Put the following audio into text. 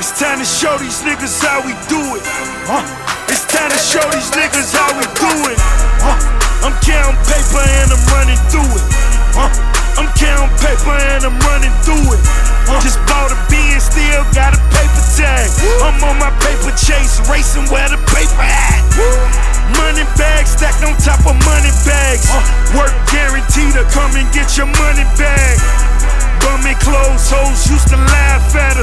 It's time to show these niggas how we do it. It's time to show these niggas how we do it. I'm counting paper and I'm running through it. I'm counting paper and I'm running through it. Just bought a Benz, still got a paper tag. I'm on my paper chase, racing where the paper at. Money bags stacked on top of money bags. Work guaranteed to come and get your money back. Bummy clothes, hoes used to laugh at us.